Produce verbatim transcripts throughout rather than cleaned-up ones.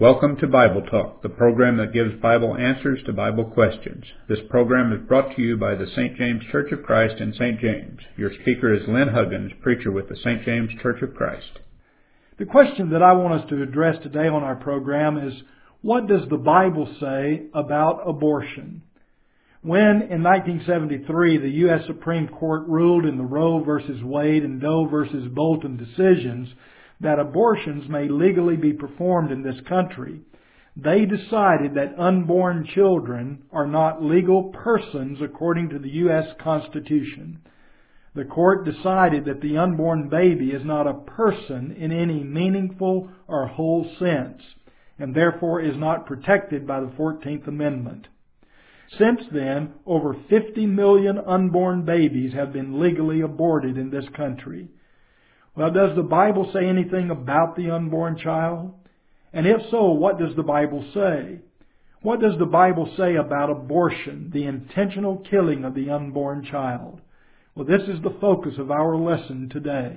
Welcome to Bible Talk, the program that gives Bible answers to Bible questions. This program is brought to you by the Saint James Church of Christ in Saint James. Your speaker is Lynn Huggins, preacher with the Saint James Church of Christ. The question that I want us to address today on our program is, what does the Bible say about abortion? When, in nineteen seventy-three, the U S Supreme Court ruled in the Roe versus Wade and Doe versus Bolton decisions that abortions may legally be performed in this country, they decided that unborn children are not legal persons according to the U S Constitution. The court decided that the unborn baby is not a person in any meaningful or whole sense, and therefore is not protected by the fourteenth Amendment. Since then, over fifty million unborn babies have been legally aborted in this country. Well, does the Bible say anything about the unborn child? And if so, what does the Bible say? What does the Bible say about abortion, the intentional killing of the unborn child? Well, this is the focus of our lesson today.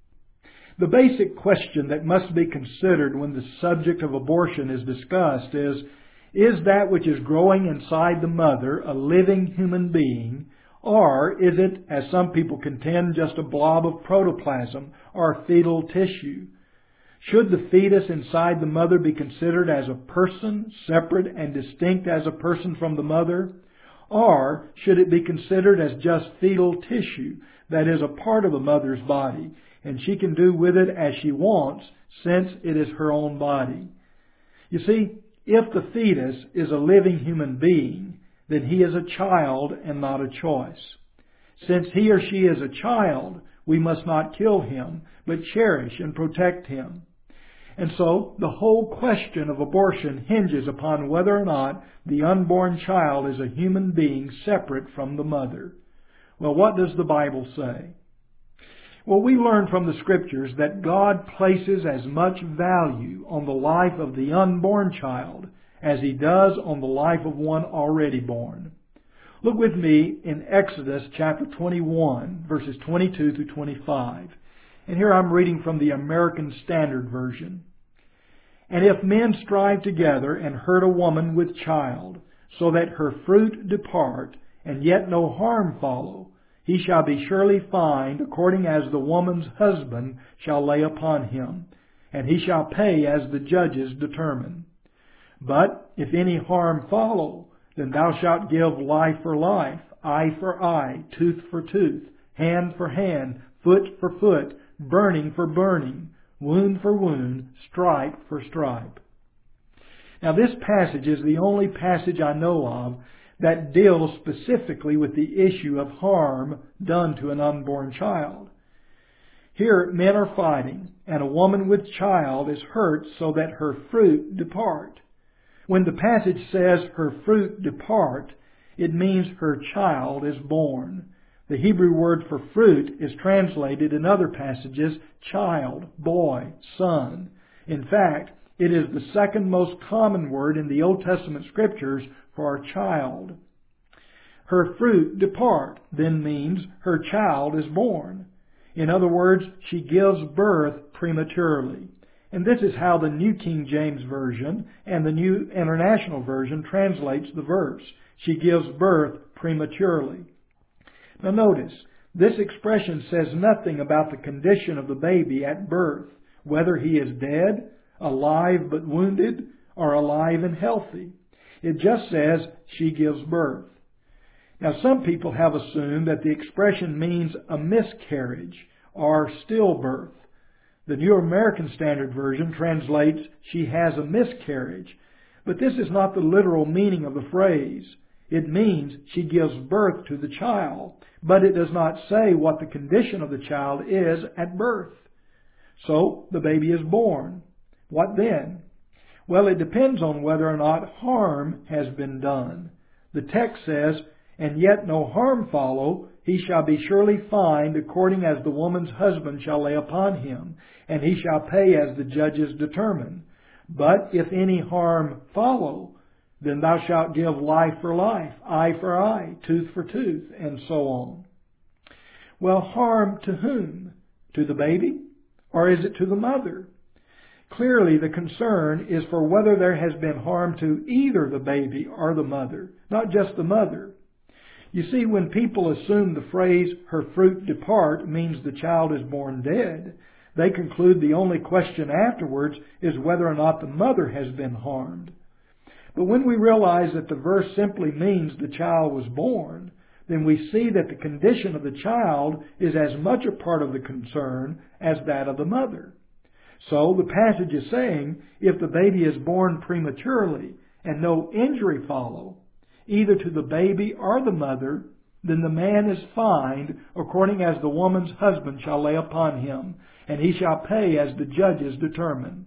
The basic question that must be considered when the subject of abortion is discussed is, is that which is growing inside the mother a living human being, or is it, as some people contend, just a blob of protoplasm or fetal tissue? Should the fetus inside the mother be considered as a person, separate and distinct as a person from the mother? Or should it be considered as just fetal tissue that is a part of the mother's body, and she can do with it as she wants since it is her own body? You see, if the fetus is a living human being, then he is a child and not a choice. Since he or she is a child, we must not kill him, but cherish and protect him. And so, the whole question of abortion hinges upon whether or not the unborn child is a human being separate from the mother. Well, what does the Bible say? Well, we learn from the Scriptures that God places as much value on the life of the unborn child as He does on the life of one already born. Look with me in Exodus chapter twenty-one, verses twenty-two through twenty-five. And here I'm reading from the American Standard Version. And if men strive together and hurt a woman with child, so that her fruit depart, and yet no harm follow, he shall be surely fined according as the woman's husband shall lay upon him, and he shall pay as the judges determine. But if any harm follow, then thou shalt give life for life, eye for eye, tooth for tooth, hand for hand, foot for foot, burning for burning, wound for wound, stripe for stripe. Now this passage is the only passage I know of that deals specifically with the issue of harm done to an unborn child. Here men are fighting, and a woman with child is hurt so that her fruit depart. When the passage says her fruit depart, it means her child is born. The Hebrew word for fruit is translated in other passages child, boy, son. In fact, it is the second most common word in the Old Testament Scriptures for child. Her fruit depart then means her child is born. In other words, she gives birth prematurely. And this is how the New King James Version and the New International Version translates the verse. She gives birth prematurely. Now notice, this expression says nothing about the condition of the baby at birth, whether he is dead, alive but wounded, or alive and healthy. It just says she gives birth. Now some people have assumed that the expression means a miscarriage or stillbirth. The New American Standard Version translates she has a miscarriage, but this is not the literal meaning of the phrase. It means she gives birth to the child, but it does not say what the condition of the child is at birth. So the baby is born. What then? Well, it depends on whether or not harm has been done. The text says, and yet no harm follow, he shall be surely fined according as the woman's husband shall lay upon him, and he shall pay as the judges determine. But if any harm follow, then thou shalt give life for life, eye for eye, tooth for tooth, and so on. Well, harm to whom? To the baby? Or is it to the mother? Clearly, the concern is for whether there has been harm to either the baby or the mother, not just the mother. You see, when people assume the phrase, "her fruit depart," means the child is born dead, they conclude the only question afterwards is whether or not the mother has been harmed. But when we realize that the verse simply means the child was born, then we see that the condition of the child is as much a part of the concern as that of the mother. So the passage is saying, if the baby is born prematurely and no injury follow, either to the baby or the mother, then the man is fined according as the woman's husband shall lay upon him, and he shall pay as the judges determine.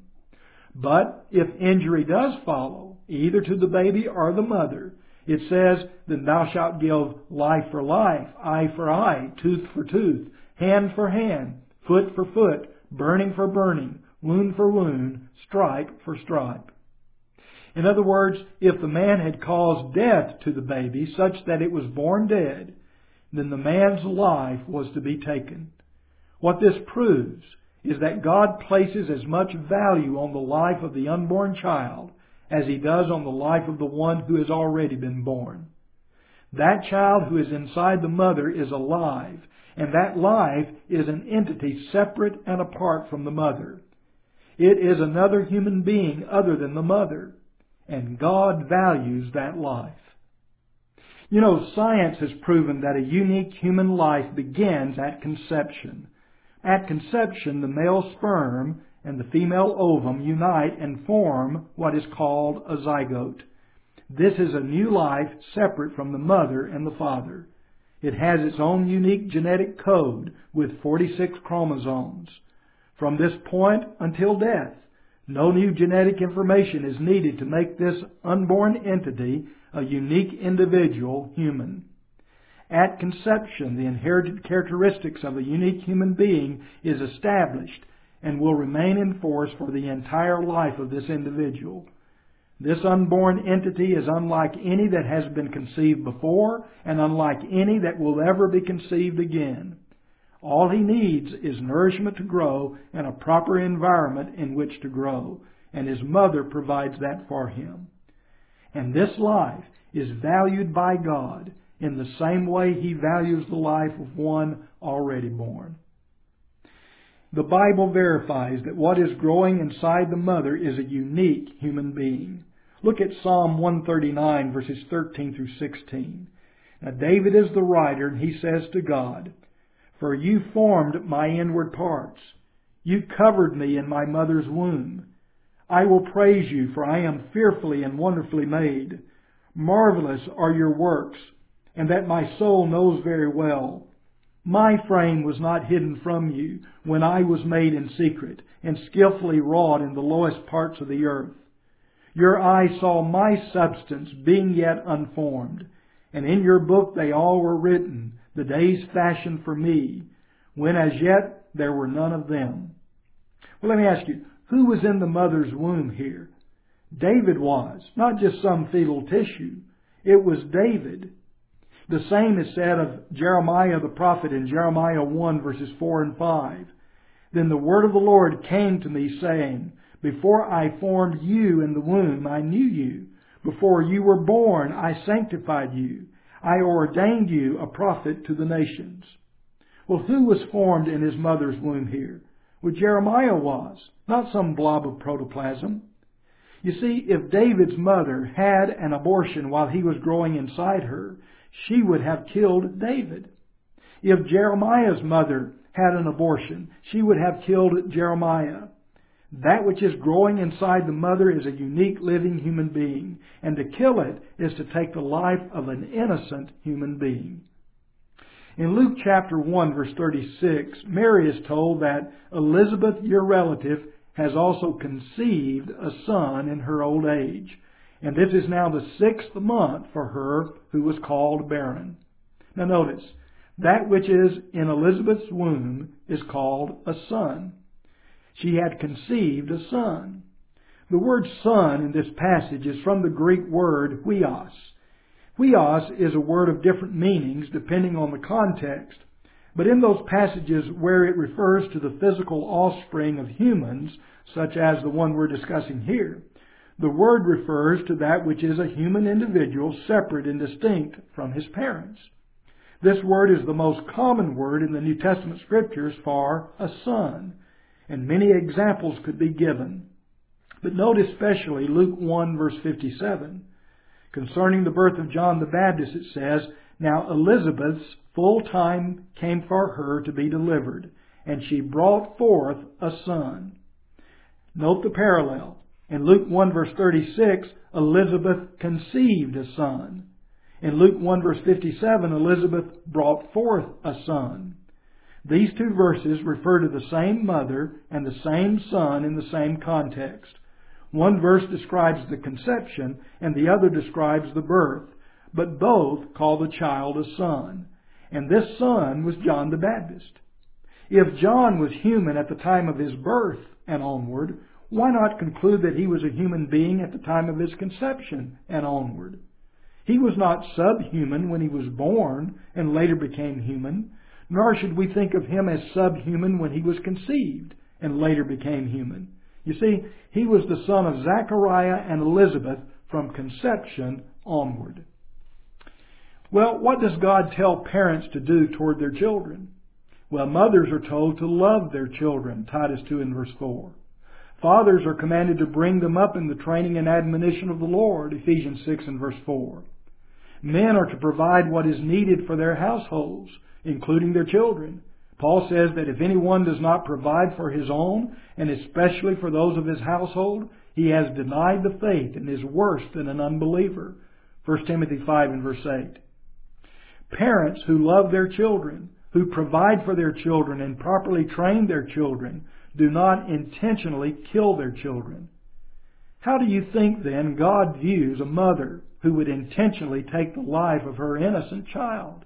But if injury does follow, either to the baby or the mother, it says, then thou shalt give life for life, eye for eye, tooth for tooth, hand for hand, foot for foot, burning for burning, wound for wound, stripe for stripe. In other words, if the man had caused death to the baby such that it was born dead, then the man's life was to be taken. What this proves is that God places as much value on the life of the unborn child as He does on the life of the one who has already been born. That child who is inside the mother is alive, and that life is an entity separate and apart from the mother. It is another human being other than the mother, and God values that life. You know, science has proven that a unique human life begins at conception. At conception, the male sperm and the female ovum unite and form what is called a zygote. This is a new life separate from the mother and the father. It has its own unique genetic code with forty-six chromosomes. From this point until death, no new genetic information is needed to make this unborn entity a unique individual human. At conception, the inherited characteristics of a unique human being is established and will remain in force for the entire life of this individual. This unborn entity is unlike any that has been conceived before and unlike any that will ever be conceived again. All he needs is nourishment to grow and a proper environment in which to grow, and his mother provides that for him. And this life is valued by God in the same way He values the life of one already born. The Bible verifies that what is growing inside the mother is a unique human being. Look at Psalm one thirty-nine, verses thirteen through sixteen. Now David is the writer, and he says to God, "For you formed my inward parts. You covered me in my mother's womb. I will praise you, for I am fearfully and wonderfully made. Marvelous are your works, and that my soul knows very well. My frame was not hidden from you when I was made in secret and skillfully wrought in the lowest parts of the earth. Your eye saw my substance being yet unformed, and in your book they all were written, the days fashioned for me, when as yet there were none of them." Well, let me ask you, who was in the mother's womb here? David was, not just some fetal tissue. It was David. The same is said of Jeremiah the prophet in Jeremiah one, verses four and five. "Then the word of the Lord came to me, saying, Before I formed you in the womb, I knew you. Before you were born, I sanctified you. I ordained you a prophet to the nations." Well, who was formed in his mother's womb here? Well, Jeremiah was, not some blob of protoplasm. You see, if David's mother had an abortion while he was growing inside her, she would have killed David. If Jeremiah's mother had an abortion, she would have killed Jeremiah. That which is growing inside the mother is a unique living human being, and to kill it is to take the life of an innocent human being. In Luke chapter one, verse thirty-six, Mary is told that Elizabeth, your relative, has also conceived a son in her old age. And this is now the sixth month for her who was called barren. Now notice, that which is in Elizabeth's womb is called a son. She had conceived a son. The word son in this passage is from the Greek word huios. Huios is a word of different meanings depending on the context. But in those passages where it refers to the physical offspring of humans, such as the one we're discussing here, the word refers to that which is a human individual separate and distinct from his parents. This word is the most common word in the New Testament Scriptures for a son, and many examples could be given. But note especially Luke one verse fifty-seven. Concerning the birth of John the Baptist, it says, "Now Elizabeth's full time came for her to be delivered, and she brought forth a son." Note the parallel. In Luke one verse thirty-six, Elizabeth conceived a son. In Luke one verse fifty-seven, Elizabeth brought forth a son. These two verses refer to the same mother and the same son in the same context. One verse describes the conception and the other describes the birth, but both call the child a son. And this son was John the Baptist. If John was human at the time of his birth and onward, why not conclude that he was a human being at the time of his conception and onward? He was not subhuman when he was born and later became human, nor should we think of him as subhuman when he was conceived and later became human. You see, he was the son of Zachariah and Elizabeth from conception onward. Well, what does God tell parents to do toward their children? Well, mothers are told to love their children, Titus two and verse four. Fathers are commanded to bring them up in the training and admonition of the Lord, Ephesians six and verse four. Men are to provide what is needed for their households, including their children. Paul says that if anyone does not provide for his own, and especially for those of his household, he has denied the faith and is worse than an unbeliever. First Timothy five and verse eight. Parents who love their children, who provide for their children and properly train their children, do not intentionally kill their children. How do you think then God views a mother who would intentionally take the life of her innocent child?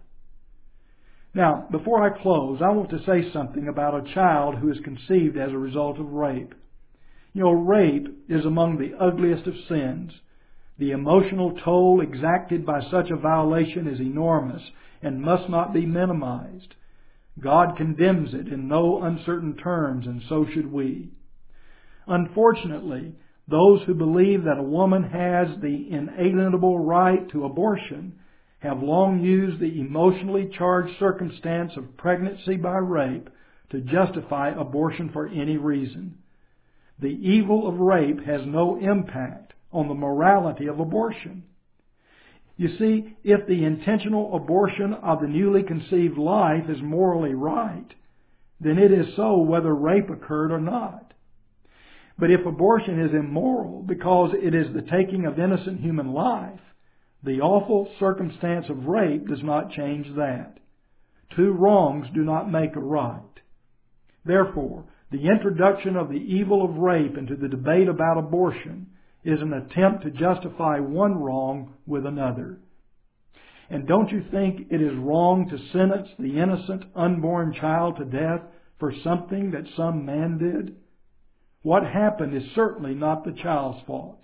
Now, before I close, I want to say something about a child who is conceived as a result of rape. You know, rape is among the ugliest of sins. The emotional toll exacted by such a violation is enormous and must not be minimized. God condemns it in no uncertain terms, and so should we. Unfortunately, those who believe that a woman has the inalienable right to abortion have long used the emotionally charged circumstance of pregnancy by rape to justify abortion for any reason. The evil of rape has no impact on the morality of abortion. You see, if the intentional abortion of the newly conceived life is morally right, then it is so whether rape occurred or not. But if abortion is immoral because it is the taking of innocent human life, the awful circumstance of rape does not change that. Two wrongs do not make a right. Therefore, the introduction of the evil of rape into the debate about abortion is an attempt to justify one wrong with another. And don't you think it is wrong to sentence the innocent unborn child to death for something that some man did? What happened is certainly not the child's fault.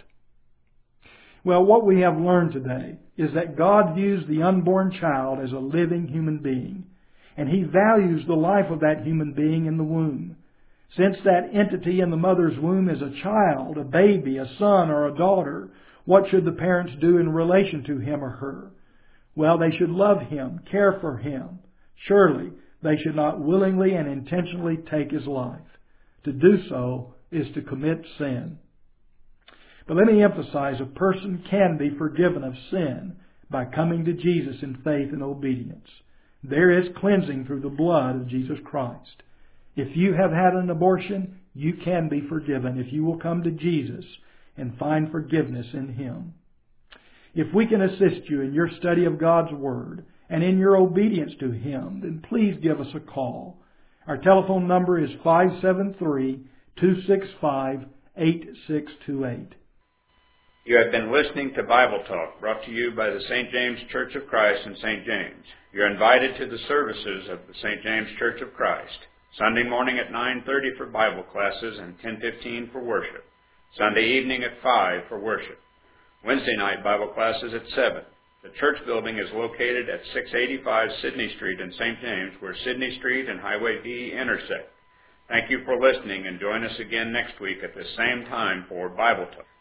Well, what we have learned today is that God views the unborn child as a living human being, and He values the life of that human being in the womb. Since that entity in the mother's womb is a child, a baby, a son, or a daughter, what should the parents do in relation to him or her? Well, they should love him, care for him. Surely, they should not willingly and intentionally take his life. To do so is to commit sin. But let me emphasize, a person can be forgiven of sin by coming to Jesus in faith and obedience. There is cleansing through the blood of Jesus Christ. If you have had an abortion, you can be forgiven if you will come to Jesus and find forgiveness in Him. If we can assist you in your study of God's Word and in your obedience to Him, then please give us a call. Our telephone number is five seven three, two six five, eight six two eight. You have been listening to Bible Talk, brought to you by the Saint James Church of Christ in Saint James. You're invited to the services of the Saint James Church of Christ. Sunday morning at nine thirty for Bible classes and ten fifteen for worship. Sunday evening at five for worship. Wednesday night Bible classes at seven. The church building is located at six eighty-five Sidney Street in Saint James, where Sidney Street and Highway D intersect. Thank you for listening, and join us again next week at the same time for Bible Talk.